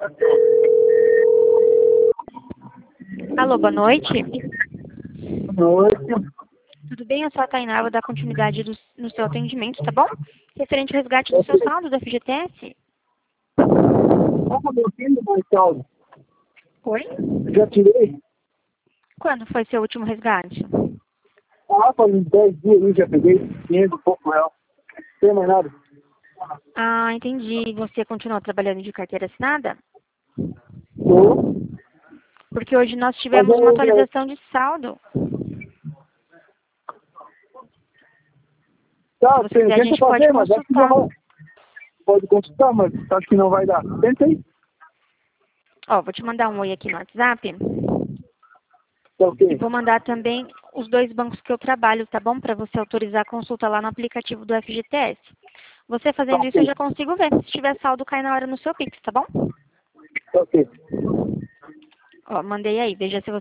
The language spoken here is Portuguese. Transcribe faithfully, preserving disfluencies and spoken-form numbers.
Alô, boa noite. Noite. Tudo bem? Eu sou a Tainá, vou dar continuidade do- no seu atendimento, tá bom? Referente ao resgate do seu saldo do F G T S. Como meu filho mais saldo? Oi? Já tirei? Quando foi seu último resgate? Ah, faz uns dez dias aí, já peguei quinhentos e pouco real. Não tem mais nada. Ah, entendi. Você continua trabalhando de carteira assinada? Tô. Porque hoje nós Mas tivemos eu, uma eu, atualização de saldo. tá, Se você tem, quiser, a tenta gente pode fazer, mas acho que não consultar. vai. Pode consultar, mas acho que não vai dar. Tenta aí. Ó, vou te mandar um oi aqui no WhatsApp. Tá E ok. vou mandar também os dois bancos que eu trabalho, tá bom? Para você autorizar a consulta lá no aplicativo do F G T S. Você Tá fazendo isso, eu ok. já consigo ver. Se tiver saldo, cai na hora no seu Pix, tá bom? Tá ok. Ó, mandei aí. Veja se você